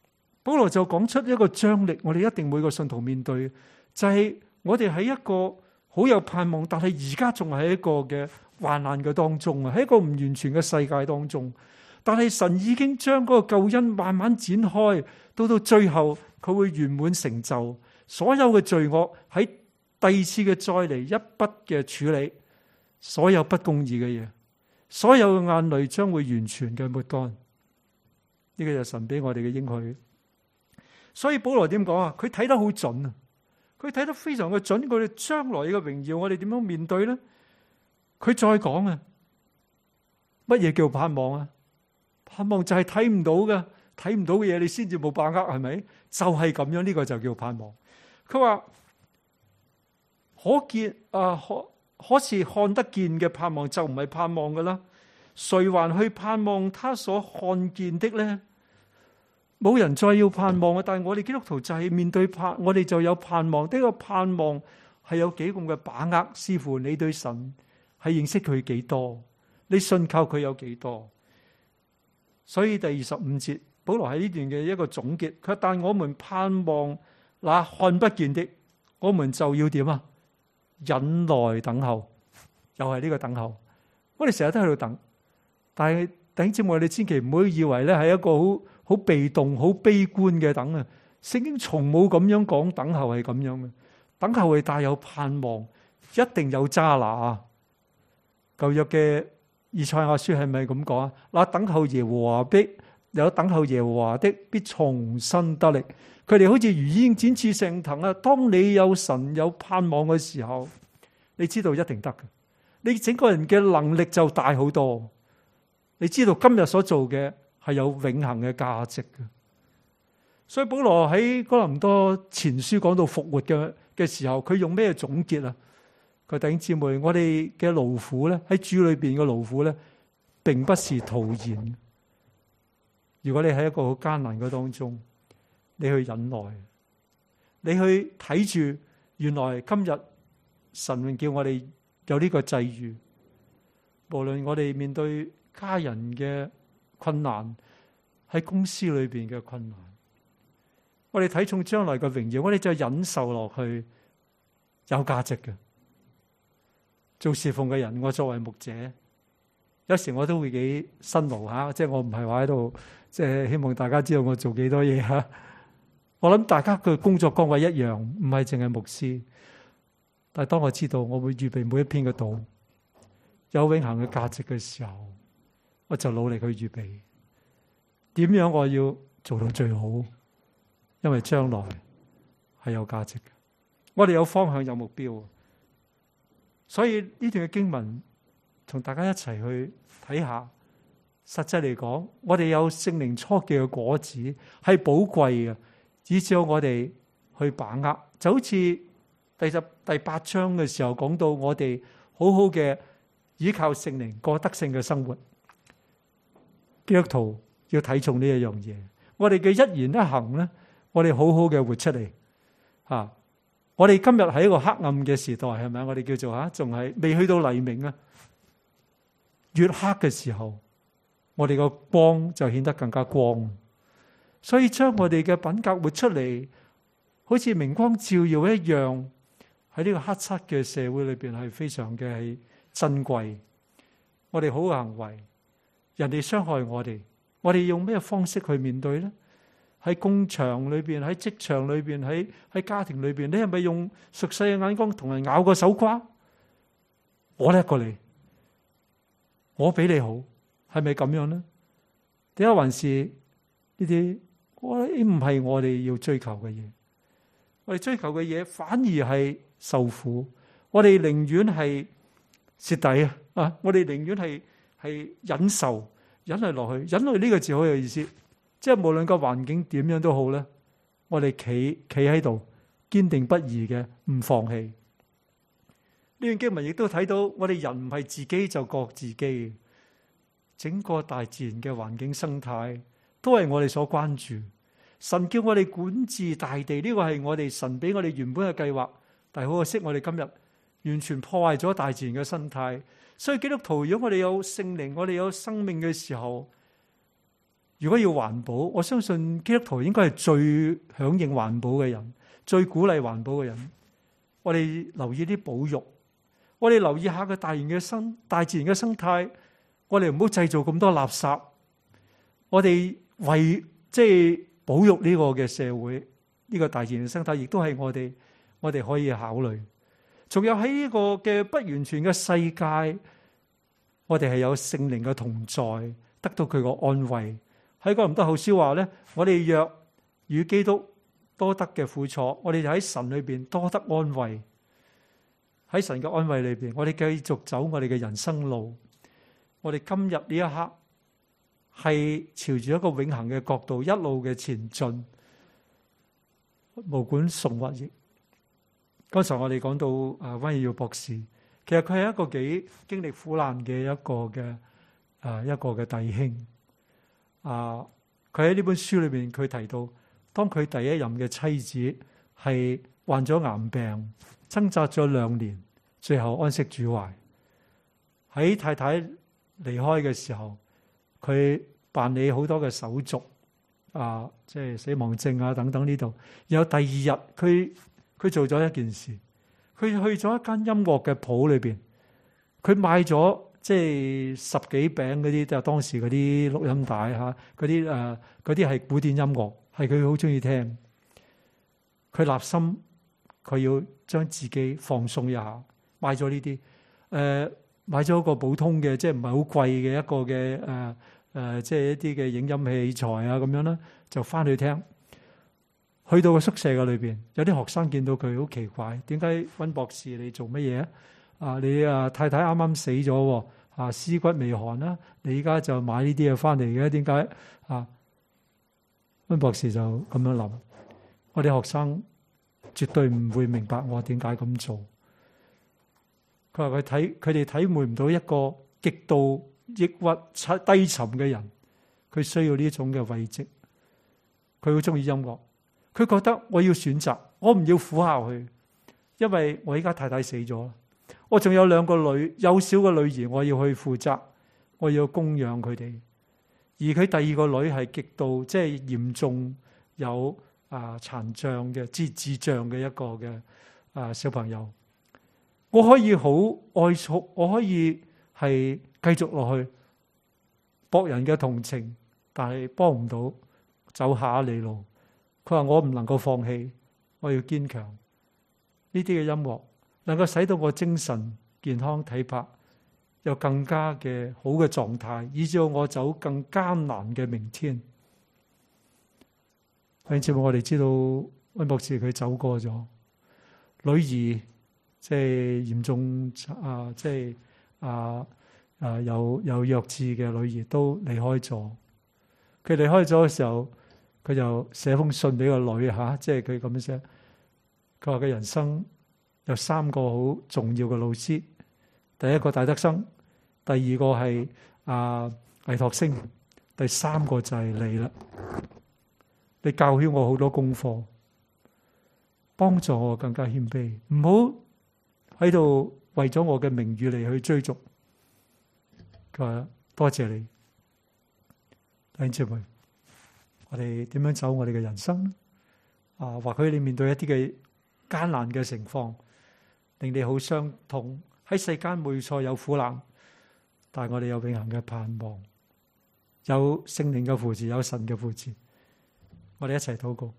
保羅就講出一個張力，我哋一定每個信徒面對，就係我哋喺一個好有盼望，但係而家仲係一個嘅患難嘅當中啊，喺一個唔完全嘅世界當中。但係神已經將嗰個救恩慢慢展開，到到最後佢會圓滿成就，所有嘅罪惡喺第二次嘅再嚟一筆嘅處理，所有不公義嘅嘢，所有嘅眼淚將會完全嘅抹乾。呢個就係神俾我哋嘅應許。所以保羅點講啊？佢睇得好準啊！佢睇得非常嘅準。我哋將來嘅榮耀，我哋點樣面對咧？佢再講啊，乜嘢叫盼望啊？盼望就係睇唔到嘅，睇唔到嘅嘢，你先至冇把握，係咪？就係咁樣，呢個就叫盼望。佢話可見啊，可可是看得見嘅盼望就唔係盼望噶啦。誰還去盼望他所看見的咧？冇人再要盼望啊！但係我哋基督徒就係面對盼，我哋就有盼望。呢個盼望係有幾咁嘅把握，視乎你對神係認識佢幾多，你信靠佢有幾多。所以第二十五節，保羅喺呢段嘅一個總結，佢話但我們盼望那看不見的，我們就要點啊？忍耐等候，又係呢個等候。我哋成日都喺度等，但係弟兄姊妹，你千祈唔好以為咧係一個好好被動、好悲觀嘅等啊！聖經從冇咁樣講，等候係咁樣嘅。等候係帶有盼望，一定有揸拿啊！舊約嘅以賽亞書係咪咁講啊？嗱，等候耶和華的，有等候耶和華的，必重新得力。佢哋好似如鷹展翅上騰啊！當你有神有盼望嘅時候，你知道一定得嘅，你整個人嘅能力就大好多。你知道今日所做嘅係有永恆嘅價值嘅。所以保羅喺哥林多前書講到復活嘅嘅時候，佢用咩總結啊？佢弟兄姊妹，我哋嘅勞苦咧，喺主裏邊嘅勞苦咧，並不是徒然。如果你喺一個好艱難嘅當中，你去忍耐，你去睇住，原來今日神叫我哋有呢個際遇，無論我哋面對家人嘅困難，喺公司裏邊嘅困難，我哋睇重將來嘅榮耀，我哋就忍受落去，有價值嘅。做侍奉嘅人，我作為牧者，有時我都會幾辛勞吓，即係我唔係話喺度，即係希望大家知道我做幾多嘢吓。我諗大家嘅工作崗位一樣，唔係淨係牧師。但係當我知道我會預備每一篇嘅道有永恆嘅價值嘅時候，我就努力去預備。點樣我要做到最好？因為將來係有價值嘅。我哋有方向有目標。所以呢段嘅經文，同大家一齊去睇下。實際嚟講，我哋有聖靈初記嘅果子係寶貴嘅，以至我哋去把握。就好似第十第八章嘅時候講到，我哋好好嘅依靠聖靈過得勝嘅生活。基督徒要睇重呢一樣嘢。我哋嘅一言一行咧，我哋好好嘅活出嚟啊！我哋今日喺一個黑暗嘅時代，係咪？我哋叫做吓，仲係未去到黎明啊！越黑嘅時候，我哋個光就顯得更加光。所以將我哋嘅品格活出嚟，好似明光照耀一樣，喺呢個黑漆嘅社會裏邊係非常嘅係珍貴。我哋好嘅行為，人哋傷害我哋，我哋用咩方式去面對咧？喺工場裏邊，喺職場裏邊，喺喺家庭裏邊，你係咪用屬世嘅眼光同人咬個手瓜？我叻過你，我比你好，係咪咁樣呢？點解還是呢啲？我唔係我哋要追求嘅嘢，我哋追求嘅嘢反而係受苦。我哋寧願係蝕底啊！啊，我哋寧願係係忍受，忍耐落去。忍耐呢個字好有意思。即係無論個環境點樣都好咧，我哋企企喺度堅定不移嘅唔放棄。呢段經文亦都睇到，我哋人唔係自己就覺自己，整個大自然嘅環境生態都係我哋所關注。神叫我哋管治大地，呢個係我哋神俾我哋原本嘅計劃，但係好可惜，我哋今日完全破壞咗大自然嘅生態。所以基督徒，如果我哋有聖靈，我哋有生命嘅時候， 如果要環保，我相信基督徒應該係最響應環保嘅人，最鼓勵環保嘅人。我哋留意啲保育，我哋留意下個大自然嘅生大自然嘅生態，我哋唔好製造咁多垃圾。我哋為即係保育呢個嘅社會，呢個大自然嘅生態，亦都係我哋我哋可以考慮。仲有喺呢個嘅不完全嘅世界，我哋係有聖靈嘅同在，得到佢個安慰。喺哥林多後書話咧，我哋若與基督多得嘅苦楚，我哋就喺神裏邊多得安慰。喺神嘅安慰裏邊，我哋繼續走我哋嘅人生路。我哋今日呢一刻係朝住一個永恆嘅角度，一路嘅前進，無管順或逆。剛才我哋講到啊，溫耀博士，其實佢係一個幾經歷苦難嘅一個嘅啊一個嘅弟兄。啊，佢喺呢本書裏邊，佢提到，當佢第一任嘅妻子係患咗癌病，掙扎咗兩年，最後安息主懷。喺太太離開嘅時候，佢辦理好多嘅手續，啊，即係死亡證啊等等呢度。然後第二日，佢佢做咗一件事，佢去咗一間音樂嘅鋪裏邊，佢買咗即係十幾餅嗰啲，即係當時嗰啲錄音帶嚇，嗰啲誒嗰啲係古典音樂，係佢好中意聽。佢立心，佢要將自己放鬆一下，買咗呢啲誒，買咗一個普通嘅，即係唔係好貴嘅一個嘅誒誒，即係一啲嘅影音器材啊咁樣啦，就翻去聽。去到個宿舍嘅裏邊，有啲學生見到佢好奇怪，點解溫博士你做乜嘢啊？啊，你啊太太啱啱死咗，啊屍骨未寒啦，你而家就買呢啲嘢翻嚟嘅，點解啊？溫博士就咁樣諗，我哋學生絕對唔會明白我點解咁做。佢話佢睇佢哋體會唔到一個極度抑鬱、低沉嘅人，佢需要呢種嘅慰藉。佢好中意音樂。佢覺得我要選擇，我唔要苦下去，因為我依家太太死咗，我仲有兩個女，幼小嘅女兒，我要去負責，我要供養佢哋。而佢第二個女係極度即係嚴重有啊殘障嘅、智智障嘅一個嘅啊小朋友。我可以好愛束，我可以係繼續落去博人嘅同情，但係幫唔到，走下一里路。佢話我唔能夠放棄，我要堅強。呢啲嘅音樂能夠使到我精神健康體魄有更加嘅好嘅狀態，以至我走更艱難嘅明天。上次我哋知道溫博士佢走過咗，女兒即係嚴重啊，即係啊啊有有弱智嘅女兒都離開咗。佢離開咗嘅時候，佢就寫封信俾個女嚇，即係佢咁樣寫。佢話佢人生有三個好重要嘅老師，第一個戴德生，第二個係啊倪柝聲，第三個就係你啦。你教曉我好多功課，幫助我更加謙卑，唔好喺度為咗我嘅名譽嚟去追逐。佢話多謝你，弟兄姊妹。我哋點樣走我哋嘅人生呢？啊，或許你面對一啲嘅艱難嘅情況，令你好傷痛。喺世間冇錯有苦難，但係我哋有永恆嘅盼望，有聖靈嘅扶持，有神嘅扶持。我哋一齊禱告。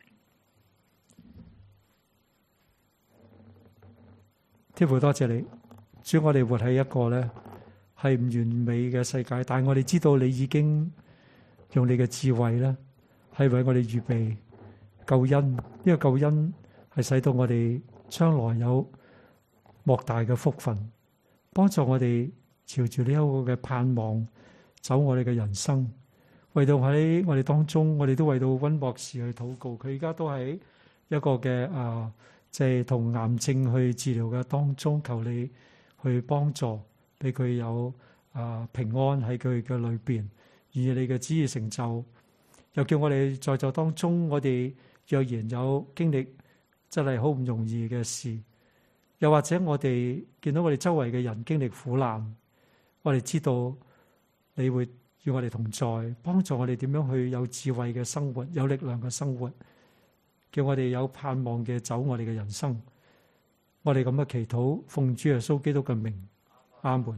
天父多謝你，主，我哋活喺一個咧係唔完美嘅世界，但係我哋知道你已經用你嘅智慧咧，係為我哋預備救恩。呢個救恩係使到我哋將來有莫大嘅福分，幫助我哋朝住呢一個嘅盼望走我哋嘅人生。為到喺我哋當中，我哋都為到溫博士去禱告。佢而家都喺一個嘅啊，即係同癌症去治療嘅當中，求你去幫助，俾佢有啊平安喺佢嘅裏邊。以你嘅旨意成就，又叫我哋在座當中，我哋若然有經歷真係好唔容易嘅事，又或者我哋見到我哋周圍嘅人經歷苦難，我哋知道你會與我哋同在，幫助我哋點樣去有智慧嘅生活，有力量嘅生活，叫我哋有盼望嘅走我哋嘅人生。我哋咁嘅祈禱，奉主耶穌基督嘅名，阿門。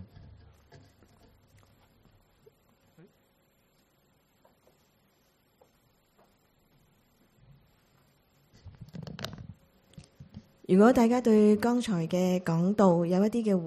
如果大家對剛才嘅講道有一啲嘅